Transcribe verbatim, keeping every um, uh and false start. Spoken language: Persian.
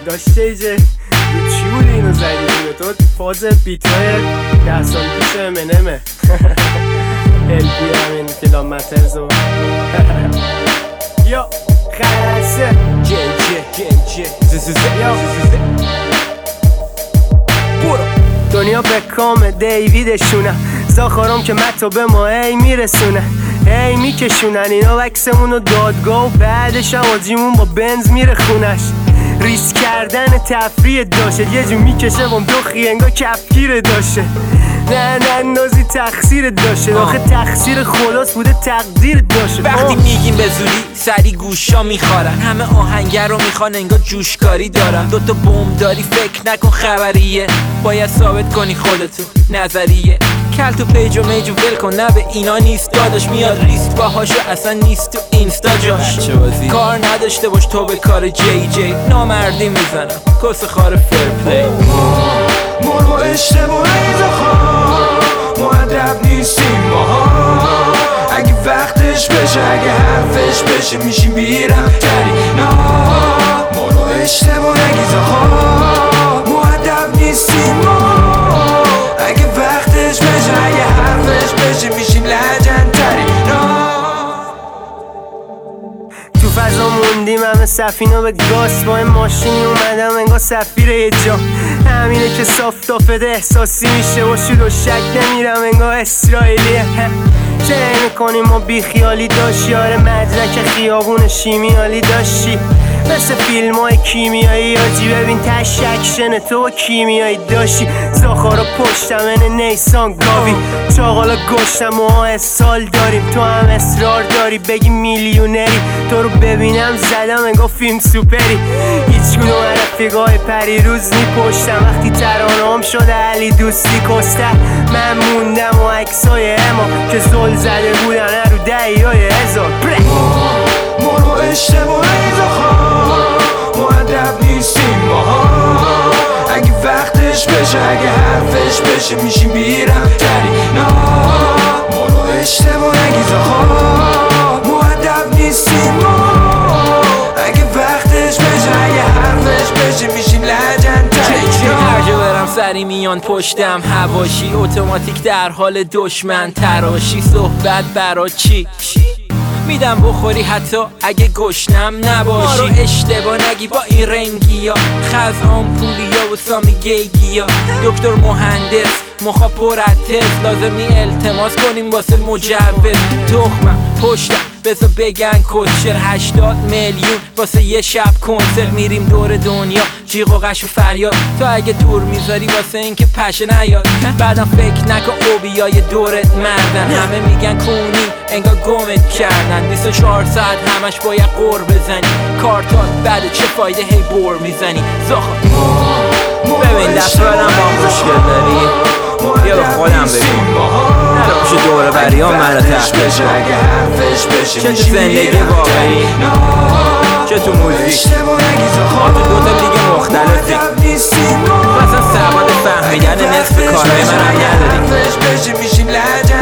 داشته ایجه چی بود اینو زدی دیگه تو فاز بیتای ده سال پیش امنمه البی همین کیلومترز و یا خلصه جی جی جی جی زززه برو دنیا به کام دیویدشونه زاخارم که متو به ما ای میرسونه ای میکشونن اینا وکسمونو دادگاه و بعدش هم آجیمون با بنز میره خونش ریس کردن تفریه داشته یه جو میکشه بام دو خیانگا کفگیر داشته نه نه نازی تقصیر داشته آخه تقصیر خداست بوده تقدیر داشته وقتی میگیم به زودی سری گوشا میخورن همه آهنگر رو میخوان انگار جوشکاری دارن دوتا بوم داری فکر نکن خبریه باید ثابت کنی خودتو نظریه کل تو پیج و میج و ول کن نه به اینا نیست داداش میاد ریست باهاشو اصلا نیست تو اینستا جاش کار نداشته باش تو به کار جی جی نامردی میزنم کس خار فر پلی مرو اشتباه ایزا خواه مؤدب نیستیم ماها اگه وقتش بشه اگه حرفش بشه میشیم بیرم تری نا مرو اشتباه ایزا خواه مؤدب نیستیم ماها اگه وقتش بشه اگه حرفش بشه میشیم لجن تری نا تو فضا موندیم همه سفینه به گاز با این ماشینی اومدم انگار سفیر یه جا همینه که صاف تافت احساسی میشه و شد و شک نمیرم انگار اسرائیلیه چه میکنیم ما بی خیالی داشت یاره مدرک خیابون شیمیالی داشتی مثل فیلم های کیمیایی آجی ببین تش اکشن تو با کیمیایی داشتی زاخارا پشتم این نیسان گاوی چاقالا گشتم و سال داریم تو هم اصرار داری بگی میلیونری تو رو ببینم زدم انگاه فیلم سوپری هیچ کدوم رفیقای پری روز میپشتم وقتی ترانه هم شده علی دوستی کسته من موندم و عکسای اما که زل زده بودن رو دهیای هزار مرو اشتباه ایزا خواه مؤدب نیستیم ماها اگه وقتش بشه اگه حرفش بشه میشیم بیرم تری نا مرو اشتباه ایزا خواه مؤدب نیستیم ماها اگه وقتش بشه اگه حرفش بشه میشیم لجن تری هر جا برم سری میان پشتم هواشی اتوماتیک در حال دشمن تراشی صحبت برا چی میدم بخوری حتی اگه گشنم نباشی ما رو اشتباه نگی با این رنگی ها خز آمپولیا و سامی گیگی ها دکتر مهندس مخا پرتز لازمی التماس کنیم واسه مجوز تخمم پشتم بذار بگن کچر هشتاد میلیون واسه یه شب کنسرت میریم دور دنیا جیغ و قش و فریاد تو اگه دور میذاری واسه اینکه پشه نیاد بعدم فکر نکن اوبیای دورت مردن همه میگن کونی انگار گمت کردن بیست و چهار ساعت همش باید قور بزنی کارتات بعد چه فایده هی بور میزنی زاخا ببین دستورم با مشکل داری بیا به خودم بگو نرو پیش دوره بری ها منو تحقیل چه تو زندگی واقعی چه تو موزیک ما تو دوتا دیگه مختلفی تو اصلا سواد فهمیدن نصف کارهای من هم نداری